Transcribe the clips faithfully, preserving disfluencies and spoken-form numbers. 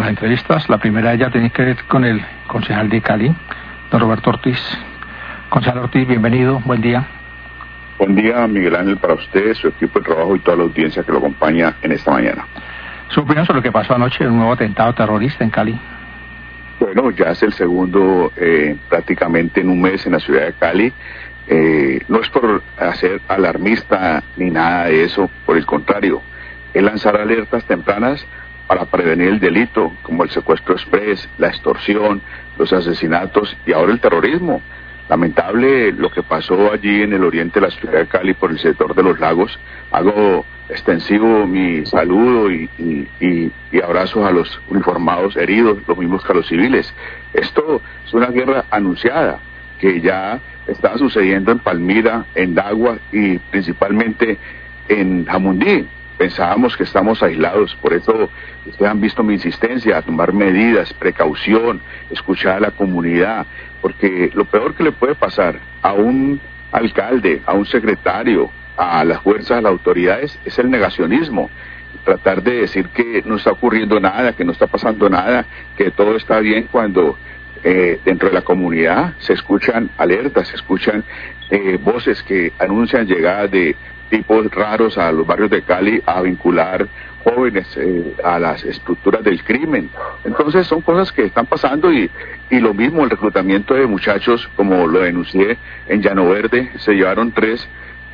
entrevistas. La primera de ellas tiene que ver con el concejal de Cali, don Roberto Ortiz. Concejal Ortiz, bienvenido, buen día. Buen día, Miguel Ángel, para usted, su equipo de trabajo y toda la audiencia que lo acompaña en esta mañana. Su opinión sobre lo que pasó anoche, un nuevo atentado terrorista en Cali. Bueno, ya es el segundo eh, prácticamente en un mes en la ciudad de Cali. Eh, no es por hacer alarmista ni nada de eso, por el contrario, es lanzar alertas tempranas para prevenir el delito, como el secuestro express, la extorsión, los asesinatos y ahora el terrorismo. Lamentable lo que pasó allí en el oriente de la ciudad de Cali por el sector de los lagos. Hago extensivo mi saludo y, y, y, y abrazos a los uniformados heridos, los mismos que a los civiles. Esto es una guerra anunciada que ya está sucediendo en Palmira, en Dagua y principalmente en Jamundí. Pensábamos que estamos aislados, por eso ustedes han visto mi insistencia a tomar medidas, precaución, escuchar a la comunidad, porque lo peor que le puede pasar a un alcalde, a un secretario, a las fuerzas, a las autoridades, es el negacionismo. Tratar de decir que no está ocurriendo nada, que no está pasando nada, que todo está bien cuando eh, dentro de la comunidad se escuchan alertas, se escuchan eh, voces que anuncian llegadas de tipos raros a los barrios de Cali a vincular jóvenes eh, a las estructuras del crimen. Entonces son cosas que están pasando y, y lo mismo el reclutamiento de muchachos, como lo denuncié en Llano Verde, se llevaron tres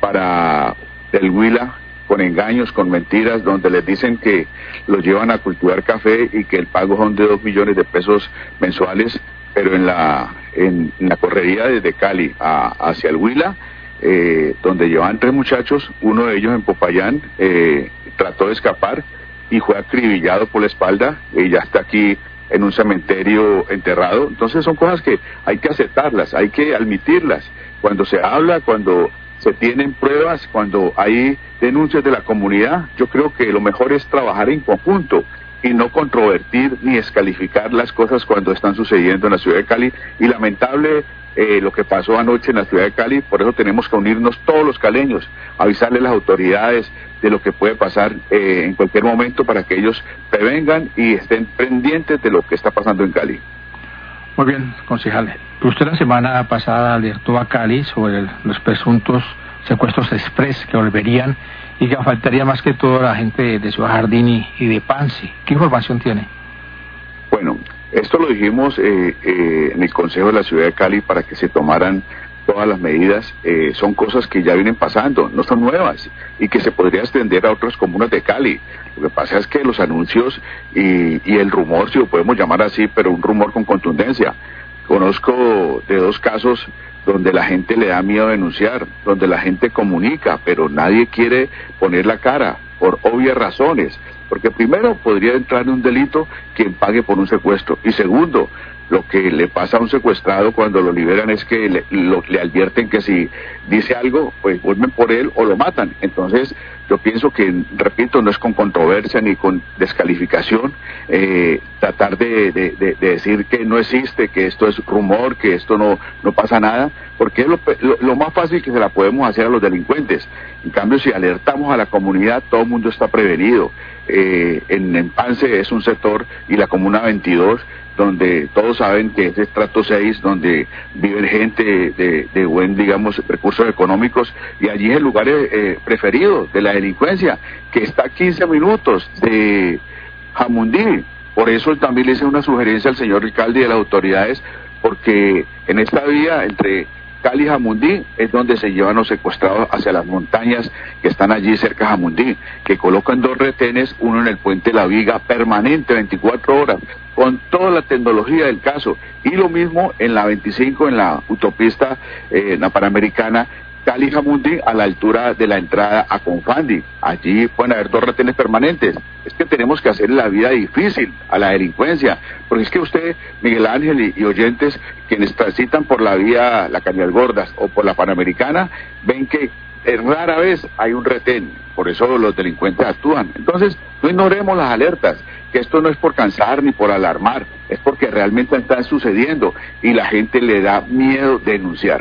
para el Huila con engaños, con mentiras, donde les dicen que los llevan a cultivar café y que el pago son de dos millones de pesos mensuales, pero en la en, en la correría desde Cali a, hacia el Huila, Eh, donde llevaban tres muchachos, uno de ellos en Popayán eh, trató de escapar y fue acribillado por la espalda y ya está aquí en un cementerio enterrado. Entonces son cosas que hay que aceptarlas, hay que admitirlas. Cuando se habla, cuando se tienen pruebas, cuando hay denuncias de la comunidad, yo creo que lo mejor es trabajar en conjunto y no controvertir ni descalificar las cosas cuando están sucediendo en la ciudad de Cali. Y lamentable eh, lo que pasó anoche en la ciudad de Cali, por eso tenemos que unirnos todos los caleños, avisarle a las autoridades de lo que puede pasar eh, en cualquier momento para que ellos prevengan y estén pendientes de lo que está pasando en Cali. Muy bien, concejal. Usted la semana pasada alertó a Cali sobre el, los presuntos secuestros express que volverían y que faltaría más que todo la gente de Ciudad Jardín y, y de Pance. ¿Qué información tiene? Bueno, esto lo dijimos eh, eh, en el Consejo de la Ciudad de Cali para que se tomaran todas las medidas. Eh, son cosas que ya vienen pasando, no son nuevas y que se podría extender a otras comunas de Cali. Lo que pasa es que los anuncios y, y el rumor, si lo podemos llamar así, pero un rumor con contundencia. Conozco de dos casos donde la gente le da miedo denunciar, donde la gente comunica, pero nadie quiere poner la cara, por obvias razones, porque primero podría entrar en un delito quien pague por un secuestro, y segundo, lo que le pasa a un secuestrado cuando lo liberan es que le, lo, le advierten que si dice algo, pues vuelven por él o lo matan. Entonces, yo pienso que, repito, no es con controversia ni con descalificación eh, tratar de, de, de, de decir que no existe, que esto es rumor, que esto no, no pasa nada, porque es lo, lo, lo más fácil que se la podemos hacer a los delincuentes. En cambio, si alertamos a la comunidad, todo el mundo está prevenido. Eh, en, en Pance es un sector, y la comuna veintidós, donde todos saben que es estrato seis, donde viven gente de, de buen, digamos, recursos económicos, y allí es el lugar eh, preferido de la delincuencia, que está a quince minutos de Jamundí. Por eso también le hice una sugerencia al señor alcalde y a las autoridades, porque en esta vía entre Cali y Jamundí es donde se llevan los secuestrados hacia las montañas que están allí cerca de Jamundí, que colocan dos retenes, uno en el puente La Viga, permanente, veinticuatro horas, con toda la tecnología del caso, y lo mismo en la veinticinco, en la autopista, eh, en la Panamericana, Cali Jamundí, a la altura de la entrada a Confandi. Allí pueden haber dos retenes permanentes. Es que tenemos que hacer la vida difícil a la delincuencia, porque es que usted, Miguel Ángel y, y oyentes, quienes transitan por la vía La Cañas Gordas o por la Panamericana, ven que eh, rara vez hay un retén, por eso los delincuentes actúan. Entonces, no ignoremos las alertas, que esto no es por cansar ni por alarmar, es porque realmente están sucediendo y la gente le da miedo denunciar.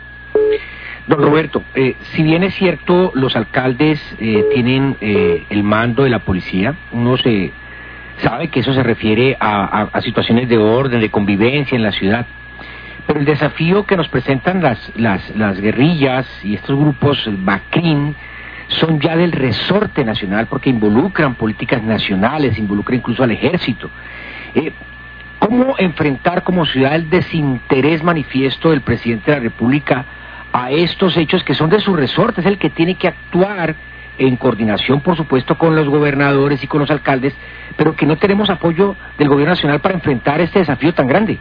Don Roberto, eh, si bien es cierto, los alcaldes eh, tienen eh, el mando de la policía, unos eh, sabe que eso se refiere a, a, a situaciones de orden, de convivencia en la ciudad. Pero el desafío que nos presentan las, las, las guerrillas y estos grupos, el BACRIM, son ya del resorte nacional porque involucran políticas nacionales, involucran incluso al ejército. Eh, ¿Cómo enfrentar como ciudad el desinterés manifiesto del presidente de la República a estos hechos que son de su resorte? Es el que tiene que actuar en coordinación, por supuesto, con los gobernadores y con los alcaldes, pero que no tenemos apoyo del gobierno nacional para enfrentar este desafío tan grande.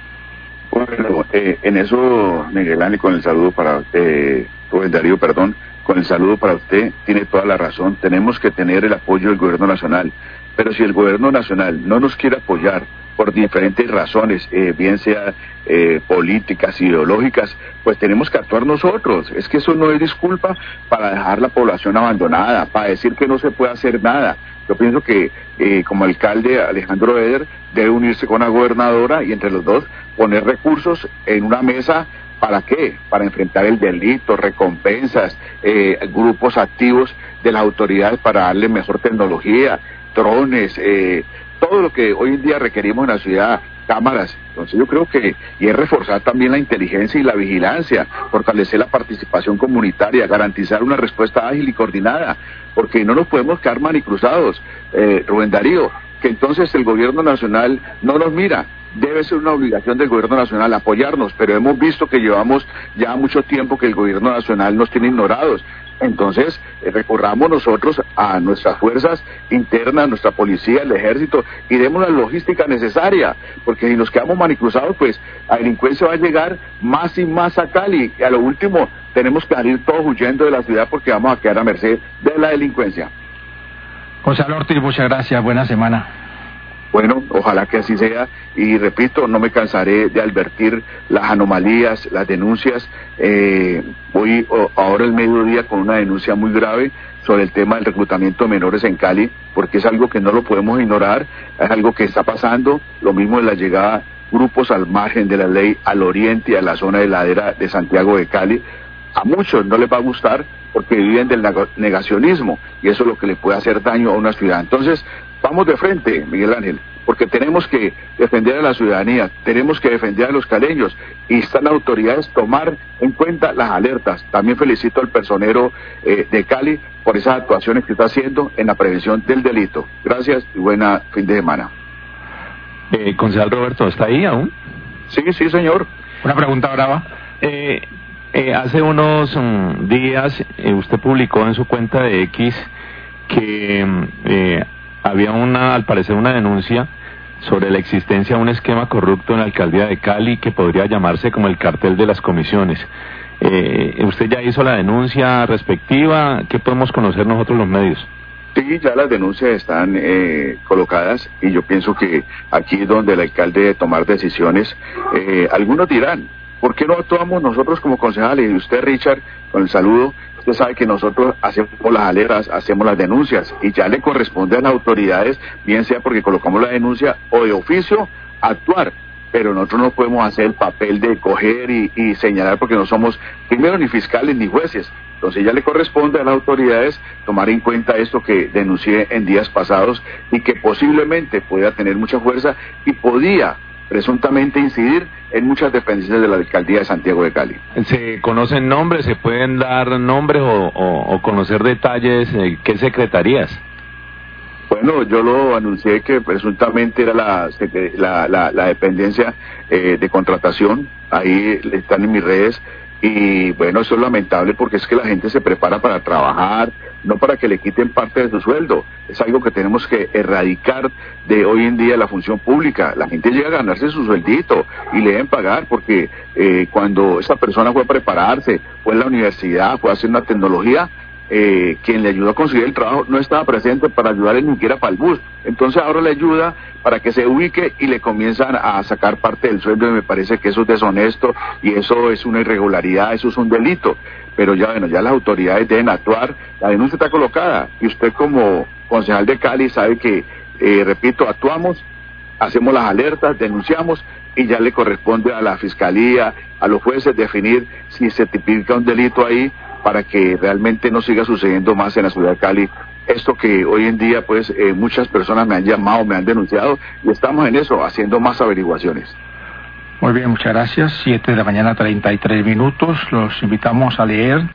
Bueno, eh, en eso, Miguel Ángel, con el saludo para usted, Rubén Darío, perdón, con el saludo para usted, tiene toda la razón. Tenemos que tener el apoyo del gobierno nacional, pero si el gobierno nacional no nos quiere apoyar por diferentes razones, eh, bien sea eh, políticas, ideológicas, pues tenemos que actuar nosotros. Es que eso no es disculpa para dejar la población abandonada, para decir que no se puede hacer nada. Yo pienso que eh, como alcalde Alejandro Eder debe unirse con la gobernadora y entre los dos poner recursos en una mesa. ¿Para qué? Para enfrentar el delito, recompensas, eh, grupos activos de las autoridades para darle mejor tecnología, drones, eh, todo lo que hoy en día requerimos en la ciudad, cámaras. Entonces yo creo que, y es reforzar también la inteligencia y la vigilancia, fortalecer la participación comunitaria, garantizar una respuesta ágil y coordinada, porque no nos podemos quedar manicruzados, eh, Rubén Darío, que entonces el gobierno nacional no nos mira. Debe ser una obligación del gobierno nacional apoyarnos, pero hemos visto que llevamos ya mucho tiempo que el gobierno nacional nos tiene ignorados. Entonces, eh, recurramos nosotros a nuestras fuerzas internas, nuestra policía, el ejército, y demos la logística necesaria, porque si nos quedamos manicruzados, pues la delincuencia va a llegar más y más a Cali, y a lo último tenemos que salir todos huyendo de la ciudad porque vamos a quedar a merced de la delincuencia. Concejal Ortiz, muchas gracias, buena semana. Bueno, ojalá que así sea, y repito, no me cansaré de advertir las anomalías, las denuncias. Eh, voy oh, ahora al mediodía con una denuncia muy grave sobre el tema del reclutamiento de menores en Cali, porque es algo que no lo podemos ignorar, es algo que está pasando, lo mismo de la llegada grupos al margen de la ley al oriente y a la zona de ladera de Santiago de Cali. A muchos no les va a gustar porque viven del negacionismo y eso es lo que le puede hacer daño a una ciudad. Entonces, vamos de frente, Miguel Ángel, porque tenemos que defender a la ciudadanía, tenemos que defender a los caleños y están las autoridades tomar en cuenta las alertas. También felicito al personero eh, de Cali por esas actuaciones que está haciendo en la prevención del delito. Gracias y buena fin de semana. Eh, concejal Roberto, ¿está ahí aún? Sí, sí, señor. Una pregunta brava. Eh, eh, hace unos um, días eh, usted publicó en su cuenta de X que eh, había una, al parecer, una denuncia sobre la existencia de un esquema corrupto en la alcaldía de Cali que podría llamarse como el cartel de las comisiones. Eh, ¿Usted ya hizo la denuncia respectiva? ¿Qué podemos conocer nosotros los medios? Sí, ya las denuncias están eh, colocadas y yo pienso que aquí es donde el alcalde debe tomar decisiones. Eh, algunos dirán, ¿por qué no actuamos nosotros como concejales? Y usted, Richard, con el saludo, usted sabe que nosotros hacemos las alertas, hacemos las denuncias y ya le corresponde a las autoridades, bien sea porque colocamos la denuncia o de oficio, actuar. Pero nosotros no podemos hacer el papel de coger y, y señalar porque no somos primero ni fiscales ni jueces. Entonces ya le corresponde a las autoridades tomar en cuenta esto que denuncié en días pasados y que posiblemente pueda tener mucha fuerza y podía presuntamente incidir en muchas dependencias de la alcaldía de Santiago de Cali. ¿Se conocen nombres? ¿Se pueden dar nombres o, o, o conocer detalles? Eh, ¿Qué secretarías? Bueno, yo lo anuncié que presuntamente era la la, la, la dependencia eh, de contratación, ahí están en mis redes, y bueno, eso es lamentable porque es que la gente se prepara para trabajar, no para que le quiten parte de su sueldo. Es algo que tenemos que erradicar de hoy en día la función pública. La gente llega a ganarse su sueldito y le deben pagar porque eh, cuando esa persona fue a prepararse, fue a la universidad, fue a hacer una tecnología, Eh, quien le ayudó a conseguir el trabajo no estaba presente para ayudarle ni siquiera para el bus. Entonces ahora le ayuda para que se ubique y le comienzan a sacar parte del sueldo y me parece que eso es deshonesto y eso es una irregularidad, eso es un delito. Pero ya bueno, ya las autoridades deben actuar, la denuncia está colocada y usted como concejal de Cali sabe que, eh, repito, actuamos, hacemos las alertas, denunciamos y ya le corresponde a la fiscalía, a los jueces definir si se tipifica un delito ahí para que realmente no siga sucediendo más en la ciudad de Cali esto que hoy en día pues eh, muchas personas me han llamado, me han denunciado, y estamos en eso, haciendo más averiguaciones. Muy bien, muchas gracias. Siete de la mañana, treinta y tres minutos. Los invitamos a leer